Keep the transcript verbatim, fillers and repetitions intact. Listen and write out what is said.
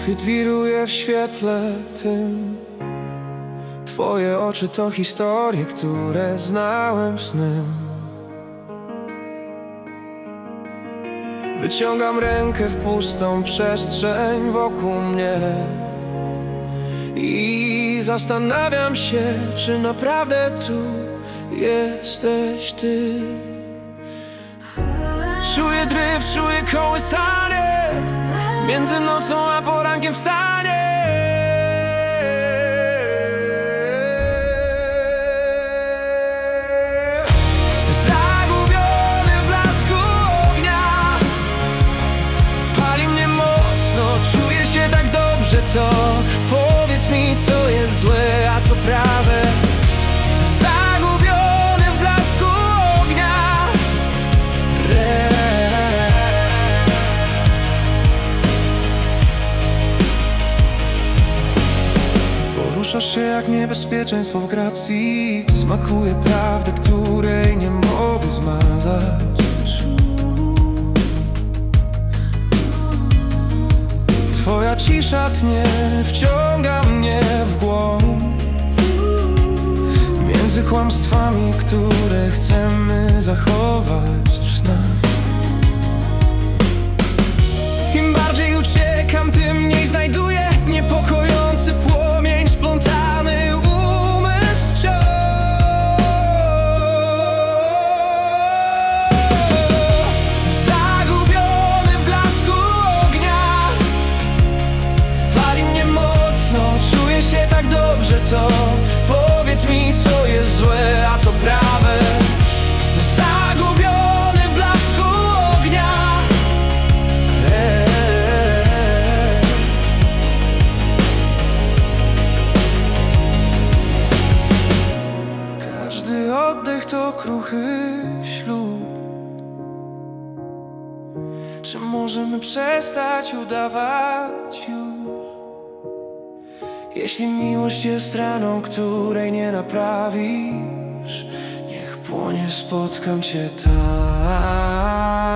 Sufit wiruje w świetle tym. Twoje oczy to historie, które znałem w snem. Wyciągam rękę w pustą przestrzeń wokół mnie i zastanawiam się, czy naprawdę tu jesteś ty. Czuję dryf, czuję kołysanie między nocą a porankiem wstanie. Zagubiony w blasku ognia, pali mnie mocno, czuję się tak dobrze, co? Powiedz mi, co jest złe, a co prawe. Zagubiony w blasku ognia. Poruszasz się jak niebezpieczeństwo w gracji. Smakuje prawdy, której nie mogę zmazać. Twoja cisza tnie, wciąga mnie w głąb, między kłamstwami, które chcemy zachować w snach. Im bardziej uciekam, tym mniej znajduję. Niepokojący płomień, splątany umysł wciąż. Zagubiony w blasku ognia, pali mnie mocno, czuję się tak dobrze, co? Powiedz mi, co jest złe, a co prawe. Zagubiony w blasku ognia. Każdy oddech to kruchy ślub. Czy możemy przestać udawać już? Jeśli miłość jest raną, której nie naprawisz, niech płonie, spotkam cię tam.